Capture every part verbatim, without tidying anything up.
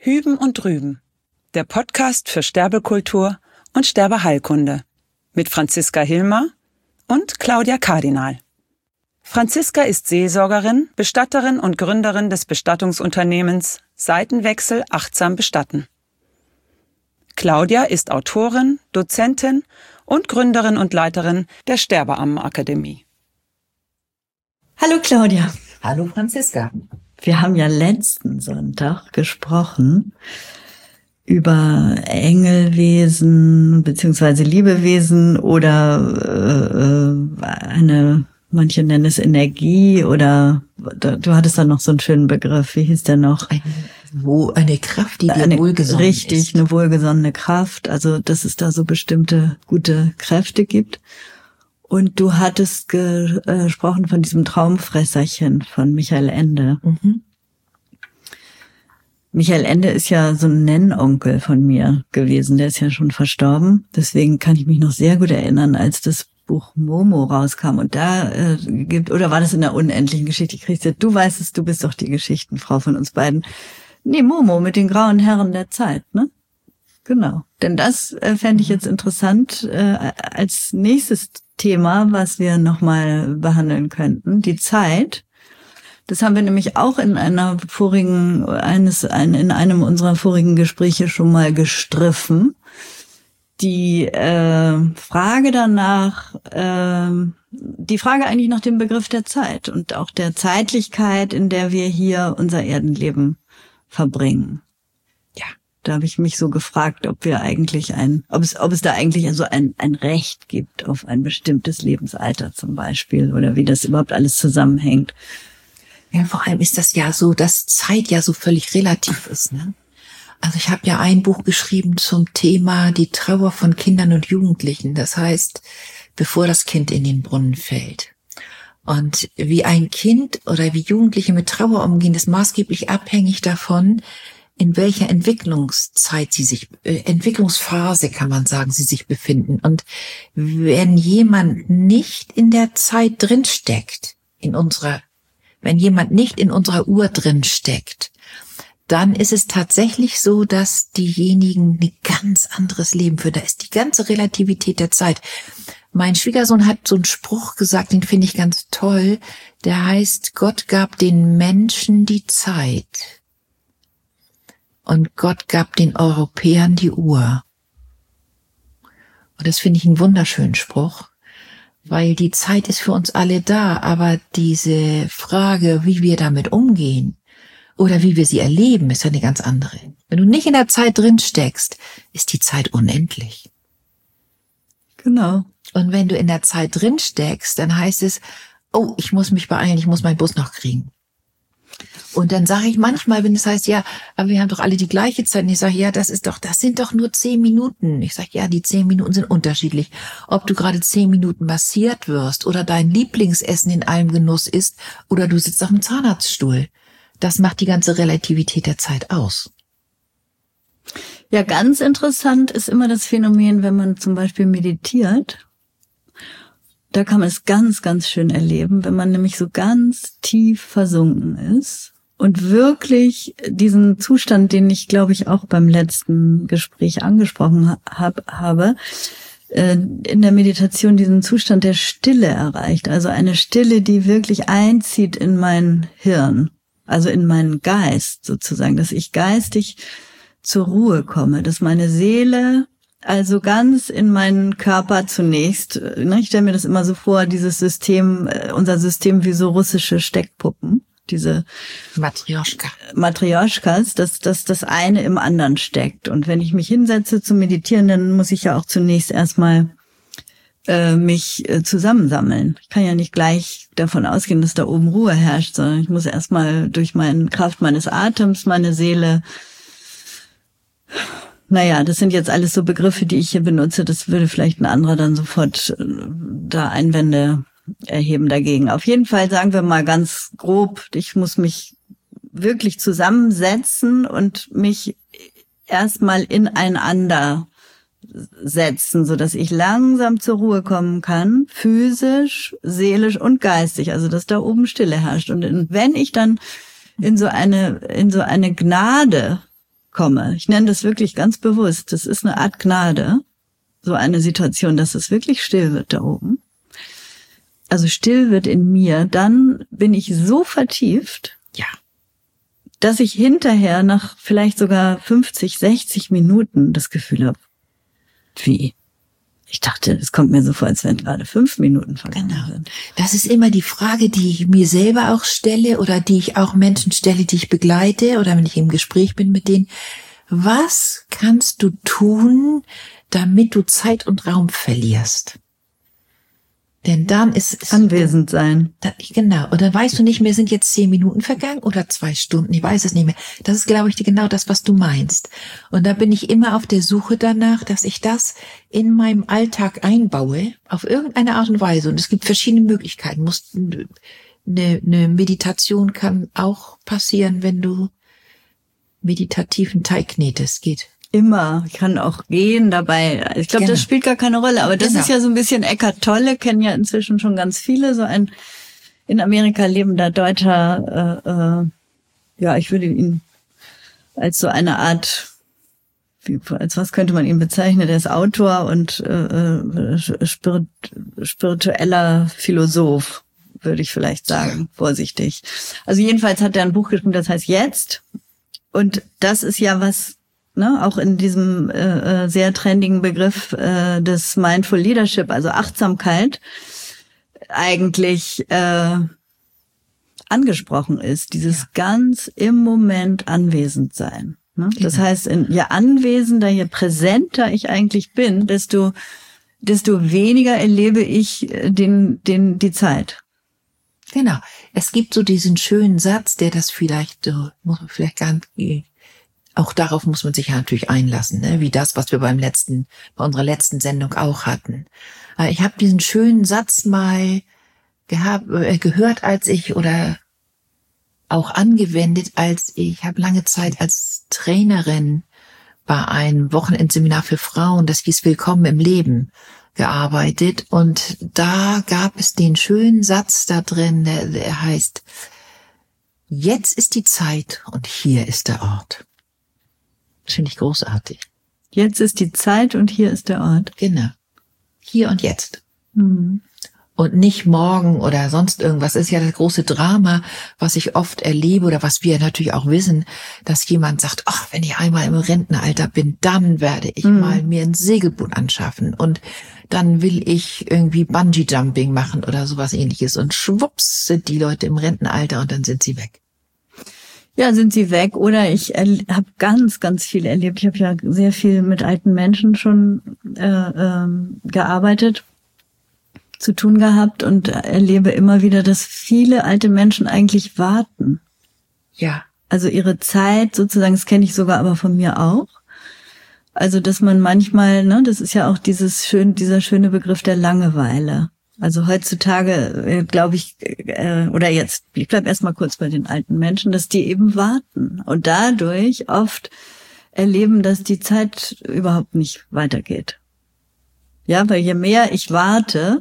Hüben und Drüben, der Podcast für Sterbekultur und Sterbeheilkunde mit Franziska Hilmer und Claudia Kardinal. Franziska ist Seelsorgerin, Bestatterin und Gründerin des Bestattungsunternehmens Seitenwechsel achtsam bestatten. Claudia ist Autorin, Dozentin und Gründerin und Leiterin der Sterbeammenakademie. Hallo Claudia. Hallo Franziska. Wir haben ja letzten Sonntag gesprochen über Engelwesen beziehungsweise Liebewesen oder äh, eine, manche nennen es Energie oder du hattest da noch so einen schönen Begriff, wie hieß der noch? Eine, wo, eine Kraft, die dir eine, wohlgesonnen richtig, ist. Richtig, eine wohlgesonnene Kraft, also dass es da so bestimmte gute Kräfte gibt. Und du hattest ge- äh, gesprochen von diesem Traumfresserchen von Michael Ende. Mhm. Michael Ende ist ja so ein Nennonkel von mir gewesen. Der ist ja schon verstorben. Deswegen kann ich mich noch sehr gut erinnern, als das Buch Momo rauskam. Und da äh, gibt, oder war das in der unendlichen Geschichte? Christi, du weißt es, du bist doch die Geschichtenfrau von uns beiden. Nee, Momo mit den grauen Herren der Zeit, ne? Genau. Denn das äh, fände ich jetzt interessant äh, als nächstes Thema, was wir nochmal behandeln könnten, die Zeit. Das haben wir nämlich auch in einer vorigen, eines, ein, in einem unserer vorigen Gespräche schon mal gestriffen. Die äh, Frage danach, äh, die Frage eigentlich nach dem Begriff der Zeit und auch der Zeitlichkeit, in der wir hier unser Erdenleben verbringen. Ja. Da habe ich mich so gefragt, ob wir eigentlich ein, ob es, ob es da eigentlich also ein, ein Recht gibt auf ein bestimmtes Lebensalter zum Beispiel oder wie das überhaupt alles zusammenhängt. Ja, vor allem ist das ja so, dass Zeit ja so völlig relativ ist, ne? Also ich habe ja ein Buch geschrieben zum Thema die Trauer von Kindern und Jugendlichen. Das heißt, bevor das Kind in den Brunnen fällt. Und wie ein Kind oder wie Jugendliche mit Trauer umgehen, ist maßgeblich abhängig davon, in welcher Entwicklungszeit sie sich, äh, Entwicklungsphase kann man sagen, sie sich befinden. Und wenn jemand nicht in der Zeit drinsteckt, in unserer, wenn jemand nicht in unserer Uhr drinsteckt, dann ist es tatsächlich so, dass diejenigen ein ganz anderes Leben führen. Da ist die ganze Relativität der Zeit. Mein Schwiegersohn hat so einen Spruch gesagt, den finde ich ganz toll. Der heißt, Gott gab den Menschen die Zeit. Und Gott gab den Europäern die Uhr. Und das finde ich einen wunderschönen Spruch, weil die Zeit ist für uns alle da, aber diese Frage, wie wir damit umgehen oder wie wir sie erleben, ist ja eine ganz andere. Wenn du nicht in der Zeit drin steckst, ist die Zeit unendlich. Genau. Und wenn du in der Zeit drin steckst, dann heißt es, oh, ich muss mich beeilen, ich muss meinen Bus noch kriegen. Und dann sage ich manchmal, wenn es heißt, ja, aber wir haben doch alle die gleiche Zeit. Und ich sage, ja, das ist doch, das sind doch nur zehn Minuten. Ich sage, ja, die zehn Minuten sind unterschiedlich. Ob du gerade zehn Minuten massiert wirst oder dein Lieblingsessen in allem Genuss isst oder du sitzt auf dem Zahnarztstuhl. Das macht die ganze Relativität der Zeit aus. Ja, ganz interessant ist immer das Phänomen, wenn man zum Beispiel meditiert. Da kann man es ganz, ganz schön erleben, wenn man nämlich so ganz tief versunken ist und wirklich diesen Zustand, den ich, glaube ich, auch beim letzten Gespräch angesprochen hab, habe, äh, in der Meditation diesen Zustand der Stille erreicht. Also eine Stille, die wirklich einzieht in mein Hirn, also in meinen Geist sozusagen, dass ich geistig zur Ruhe komme, dass meine Seele also ganz in meinen Körper zunächst, ne, ich stelle mir das immer so vor, dieses System, unser System wie so russische Steckpuppen, diese Matrioschka. Matrioschkas, dass, dass das eine im anderen steckt. Und wenn ich mich hinsetze zu meditieren, dann muss ich ja auch zunächst erstmal äh, mich äh, zusammensammeln. Ich kann ja nicht gleich davon ausgehen, dass da oben Ruhe herrscht, sondern ich muss erstmal durch meine Kraft meines Atems meine Seele. Naja, das sind jetzt alles so Begriffe, die ich hier benutze. Das würde vielleicht ein anderer dann sofort da Einwände erheben dagegen. Auf jeden Fall sagen wir mal ganz grob, ich muss mich wirklich zusammensetzen und mich erstmal ineinander setzen, so dass ich langsam zur Ruhe kommen kann, physisch, seelisch und geistig, also dass da oben Stille herrscht. Und wenn ich dann in so eine in so eine Gnade komme. Ich nenne das wirklich ganz bewusst. Das ist eine Art Gnade, so eine Situation, dass es wirklich still wird da oben. Also still wird in mir, dann bin ich so vertieft, Ja. dass ich hinterher nach vielleicht sogar fünfzig, sechzig Minuten das Gefühl habe, wie? Ich dachte, es kommt mir so vor, als wenn gerade fünf Minuten vergangen Genau. sind. Das ist immer die Frage, die ich mir selber auch stelle oder die ich auch Menschen stelle, die ich begleite oder wenn ich im Gespräch bin mit denen. Was kannst du tun, damit du Zeit und Raum verlierst? Denn dann ist es Anwesend sein. Da, genau. Und dann weißt du nicht mehr, sind jetzt zehn Minuten vergangen oder zwei Stunden. Ich weiß es nicht mehr. Das ist, glaube ich, genau das, was du meinst. Und da bin ich immer auf der Suche danach, dass ich das in meinem Alltag einbaue, auf irgendeine Art und Weise. Und es gibt verschiedene Möglichkeiten. Muss, eine, eine Meditation kann auch passieren, wenn du meditativen Teig knetest. Geht. Immer. Ich kann auch gehen dabei. Ich glaube, Genau. das spielt gar keine Rolle. Aber das Genau. ist ja so ein bisschen Eckhart Tolle, kennen ja inzwischen schon ganz viele. So ein in Amerika lebender Deutscher, äh, äh, ja, ich würde ihn als so eine Art, wie, als was könnte man ihn bezeichnen? Der ist Autor und äh, spirit, spiritueller Philosoph, würde ich vielleicht sagen, vorsichtig. Also jedenfalls hat er ein Buch geschrieben, das heißt Jetzt. Und das ist ja was, ne, auch in diesem äh, sehr trendigen Begriff äh, des Mindful Leadership, also Achtsamkeit, eigentlich äh, angesprochen ist, dieses ja. ganz im Moment anwesend sein. Ne? Genau. Das heißt, in, je anwesender, je präsenter ich eigentlich bin, desto desto weniger erlebe ich den den die Zeit. Genau. Es gibt so diesen schönen Satz, der das vielleicht, uh, muss man vielleicht gar nicht, auch darauf muss man sich ja natürlich einlassen, ne? Wie das, was wir beim letzten, bei unserer letzten Sendung auch hatten. Ich habe diesen schönen Satz mal gehabt, äh, gehört, als ich, oder auch angewendet, als ich habe lange Zeit als Trainerin bei einem Wochenendseminar für Frauen, das hieß Willkommen im Leben, gearbeitet. Und da gab es den schönen Satz da drin, der, der heißt, jetzt ist die Zeit und hier ist der Ort. Das finde ich großartig. Jetzt ist die Zeit und hier ist der Ort. Genau. Hier und jetzt. Mhm. Und nicht morgen oder sonst irgendwas. Das ist ja das große Drama, was ich oft erlebe oder was wir natürlich auch wissen, dass jemand sagt, ach, wenn ich einmal im Rentenalter bin, dann werde ich mhm. mal mir ein Segelboot anschaffen und dann will ich irgendwie Bungee-Jumping machen oder sowas ähnliches. Und schwupps sind die Leute im Rentenalter und dann sind sie weg. Ja, sind sie weg. Oder ich habe ganz, ganz viel erlebt. Ich habe ja sehr viel mit alten Menschen schon äh, ähm, gearbeitet, zu tun gehabt und erlebe immer wieder, dass viele alte Menschen eigentlich warten. Ja. Also ihre Zeit sozusagen, das kenne ich sogar aber von mir auch. Also dass man manchmal, ne, das ist ja auch dieses schön, dieser schöne Begriff der Langeweile. Also heutzutage, äh, glaube ich, äh, oder jetzt, ich bleib erstmal kurz bei den alten Menschen, dass die eben warten und dadurch oft erleben, dass die Zeit überhaupt nicht weitergeht. Ja, weil je mehr ich warte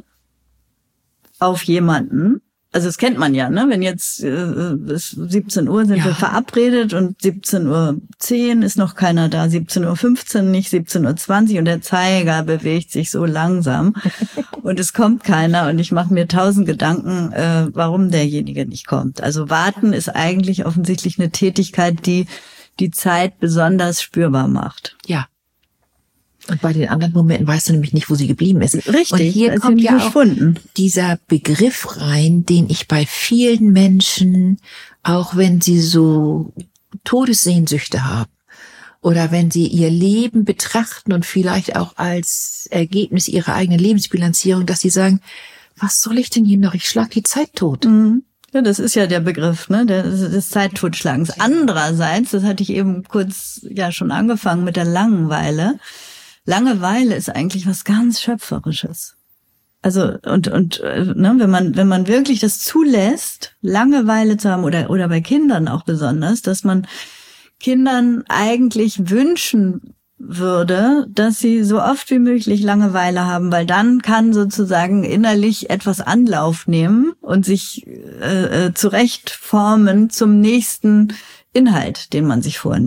auf jemanden, also das kennt man ja, ne? Wenn jetzt äh, bis siebzehn Uhr sind ja. wir verabredet und siebzehn Uhr zehn ist noch keiner da, siebzehn Uhr fünfzehn nicht, siebzehn Uhr zwanzig und der Zeiger bewegt sich so langsam und es kommt keiner und ich mache mir tausend Gedanken, äh, warum derjenige nicht kommt. Also warten ist eigentlich offensichtlich eine Tätigkeit, die die Zeit besonders spürbar macht. Ja. Und bei den anderen Momenten weißt du nämlich nicht, wo sie geblieben ist. Richtig. Und hier kommt ja auch dieser Begriff rein, den ich bei vielen Menschen, auch wenn sie so Todessehnsüchte haben oder wenn sie ihr Leben betrachten und vielleicht auch als Ergebnis ihrer eigenen Lebensbilanzierung, dass sie sagen, was soll ich denn hier noch? Ich schlag die Zeit tot. Mhm. Ja, das ist ja der Begriff, ne, des, des Zeittotschlagens. Andererseits, das hatte ich eben kurz ja schon angefangen mit der Langeweile. Langeweile ist eigentlich was ganz Schöpferisches. Also und und ne, wenn man wenn man wirklich das zulässt, Langeweile zu haben oder oder bei Kindern auch besonders, dass man Kindern eigentlich wünschen würde, dass sie so oft wie möglich Langeweile haben, weil dann kann sozusagen innerlich etwas Anlauf nehmen und sich äh, zurechtformen zum nächsten Inhalt, den man sich vornimmt.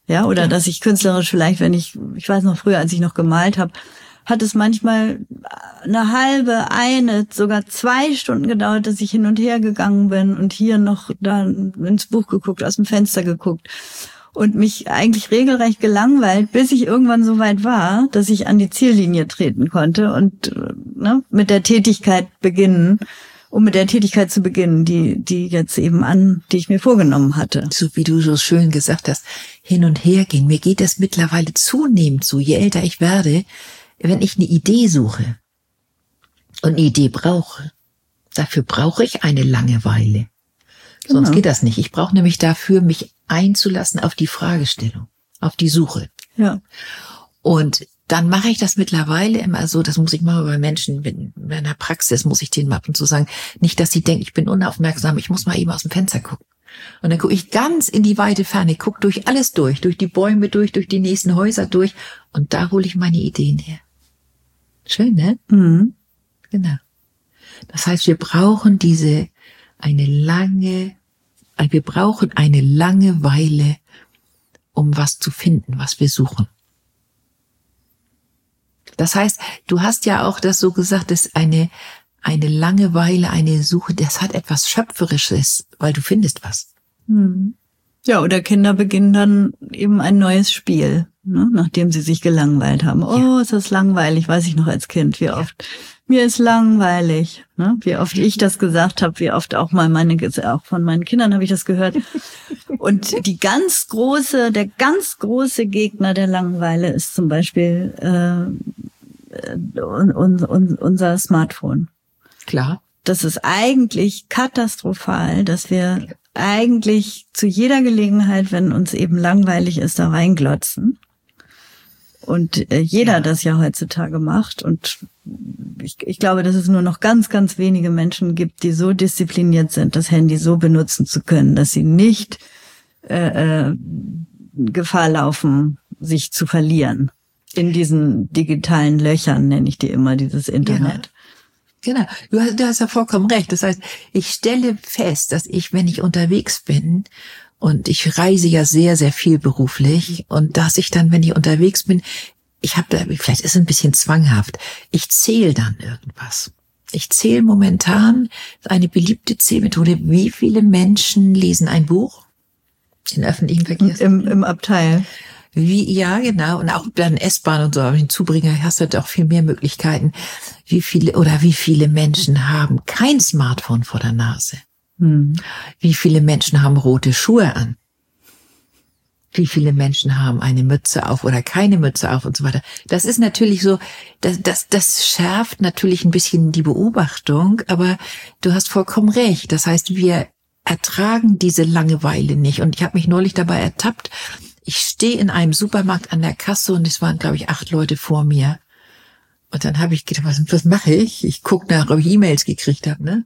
Ja, oder Ja. dass ich künstlerisch vielleicht, wenn ich, ich weiß noch früher, als ich noch gemalt habe, hat es manchmal eine halbe, eine, sogar zwei Stunden gedauert, dass ich hin und her gegangen bin und hier noch da ins Buch geguckt, aus dem Fenster geguckt und mich eigentlich regelrecht gelangweilt, bis ich irgendwann so weit war, dass ich an die Ziellinie treten konnte und ne, mit der Tätigkeit beginnen, um mit der Tätigkeit zu beginnen, die die jetzt eben an, die ich mir vorgenommen hatte. So wie du so schön gesagt hast, hin und her gehen. Mir geht es mittlerweile zunehmend so, je älter ich werde, wenn ich eine Idee suche und eine Idee brauche, dafür brauche ich eine Langeweile. Sonst Genau. geht das nicht. Ich brauche nämlich dafür, mich einzulassen auf die Fragestellung, auf die Suche. Ja. Und dann mache ich das mittlerweile immer so, das muss ich mal bei Menschen, in meiner Praxis muss ich denen mal ab und zu sagen, nicht, dass sie denken, ich bin unaufmerksam, ich muss mal eben aus dem Fenster gucken. Und dann gucke ich ganz in die weite Ferne, ich gucke durch alles durch, durch die Bäume durch, durch die nächsten Häuser durch und da hole ich meine Ideen her. Schön, ne? Mhm. Genau. Das heißt, wir brauchen diese, eine lange, wir brauchen eine Langeweile, um was zu finden, was wir suchen. Das heißt, du hast ja auch das so gesagt, dass eine, eine Langeweile, eine Suche, das hat etwas Schöpferisches, weil du findest was. Mhm. Ja, oder Kinder beginnen dann eben ein neues Spiel, ne, nachdem sie sich gelangweilt haben. Oh, Ja. ist das langweilig, weiß ich noch als Kind, wie oft. Mir ist langweilig, ne? Wie oft ich das gesagt habe, wie oft auch mal meine, auch von meinen Kindern habe ich das gehört. Und die ganz große, der ganz große Gegner der Langeweile ist zum Beispiel äh, un, un, un, unser Smartphone. Klar. Das ist eigentlich katastrophal, dass wir eigentlich zu jeder Gelegenheit, wenn uns eben langweilig ist, da reinglotzen. Und äh, jeder Ja. das ja heutzutage macht. Und ich, ich glaube, dass es nur noch ganz, ganz wenige Menschen gibt, die so diszipliniert sind, das Handy so benutzen zu können, dass sie nicht äh, äh, Gefahr laufen, sich zu verlieren. In diesen digitalen Löchern, nenne ich die immer, dieses Internet. Genau, du hast, du hast ja vollkommen recht. Das heißt, ich stelle fest, dass ich, wenn ich unterwegs bin, und ich reise ja sehr, sehr viel beruflich, und dass ich dann, wenn ich unterwegs bin, ich habe da, vielleicht ist es ein bisschen zwanghaft, ich zähle dann irgendwas. Ich zähle momentan eine beliebte Zählmethode. Wie viele Menschen lesen ein Buch in öffentlichen Verkehrsmitteln? Im, im Abteil. Wie, ja, genau. Und auch dann S-Bahn und so, aber den Zubringer hast du halt auch viel mehr Möglichkeiten. Wie viele, oder wie viele Menschen haben kein Smartphone vor der Nase? Hm. Wie viele Menschen haben rote Schuhe an? Wie viele Menschen haben eine Mütze auf oder keine Mütze auf und so weiter? Das ist natürlich so, das, das, das schärft natürlich ein bisschen die Beobachtung, aber du hast vollkommen recht. Das heißt, wir ertragen diese Langeweile nicht. Und ich habe mich neulich dabei ertappt, ich stehe in einem Supermarkt an der Kasse und es waren, glaube ich, acht Leute vor mir. Und dann habe ich gedacht, was, was mache ich? Ich gucke nach, ob ich E-Mails gekriegt habe, ne?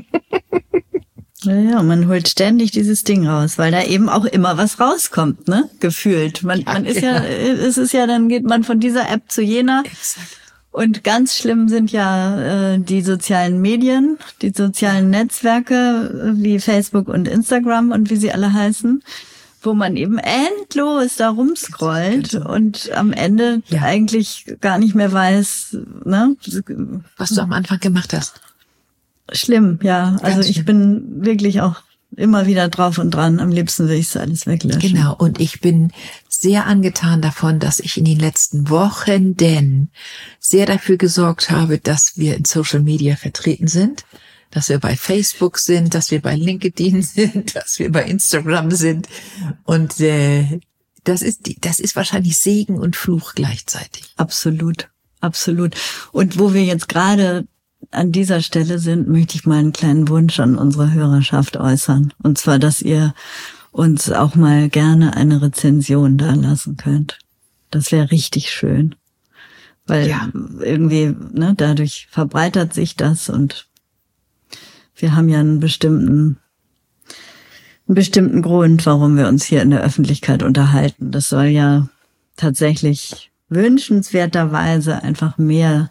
Ja, ja, man holt ständig dieses Ding raus, weil da eben auch immer was rauskommt, ne? Gefühlt. Man, Ja, man ist genau. ja, es ist ja, dann geht man von dieser App zu jener. Exakt. Und ganz schlimm sind ja äh, die sozialen Medien, die sozialen Netzwerke äh, wie Facebook und Instagram und wie sie alle heißen, wo man eben endlos da rumscrollt und am Ende Ja. eigentlich gar nicht mehr weiß, ne? Was du am Anfang gemacht hast. Schlimm, ja. Also Ganz ich schlimm. bin wirklich auch immer wieder drauf und dran. Am liebsten will ich es alles weglöschen. Genau, und ich bin sehr angetan davon, dass ich in den letzten Wochen denn sehr dafür gesorgt habe, dass wir in Social Media vertreten sind, dass wir bei Facebook sind, dass wir bei LinkedIn sind, dass wir bei Instagram sind. Und äh, das ist die, das ist wahrscheinlich Segen und Fluch gleichzeitig. Absolut, absolut. Und wo wir jetzt gerade an dieser Stelle sind, möchte ich mal einen kleinen Wunsch an unsere Hörerschaft äußern. Und zwar, dass ihr uns auch mal gerne eine Rezension da lassen könnt. Das wäre richtig schön. Weil Ja. irgendwie, ne, dadurch verbreitert sich das und wir haben ja einen bestimmten, einen bestimmten Grund, warum wir uns hier in der Öffentlichkeit unterhalten. Das soll ja tatsächlich wünschenswerterweise einfach mehr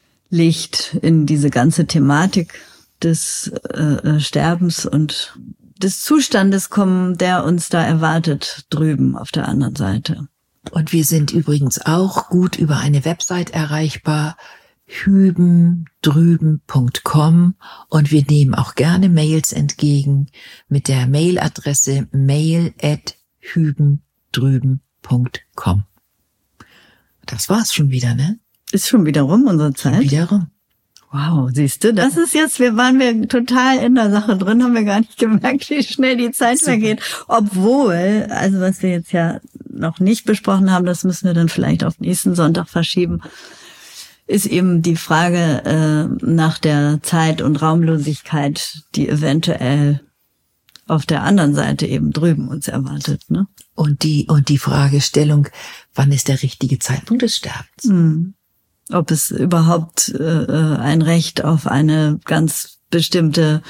Licht in diese ganze Thematik des äh, Sterbens und des Zustandes kommen, der uns da erwartet drüben auf der anderen Seite. Und wir sind übrigens auch gut über eine Website erreichbar, hüben drüben punkt com, und wir nehmen auch gerne Mails entgegen mit der Mailadresse mail at hüben drüben punkt com. Das war's schon wieder, ne? Ist schon wieder rum, unsere Zeit? Wieder rum. Wow, siehst du, das ist jetzt, wir waren wir total in der Sache drin, haben wir gar nicht gemerkt, wie schnell die Zeit Super. vergeht. Obwohl, also was wir jetzt ja noch nicht besprochen haben, das müssen wir dann vielleicht auf nächsten Sonntag verschieben, ist eben die Frage äh, nach der Zeit- und Raumlosigkeit, die eventuell auf der anderen Seite eben drüben uns erwartet, ne? Und die und die Fragestellung, wann ist der richtige Zeitpunkt des Sterbens? Mhm. Ob es überhaupt äh, ein Recht auf eine ganz bestimmte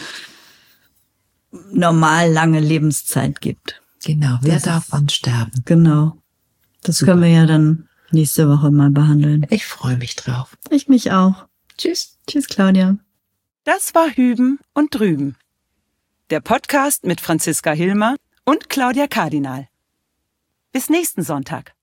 normal lange Lebenszeit gibt. Genau, wer das darf ist, wann sterben? Genau. Das Super. können wir ja dann nächste Woche mal behandeln. Ich freue mich drauf. Ich mich auch. Tschüss. Tschüss, Claudia. Das war Hüben und Drüben. Der Podcast mit Franziska Hilmer und Claudia Kardinal. Bis nächsten Sonntag.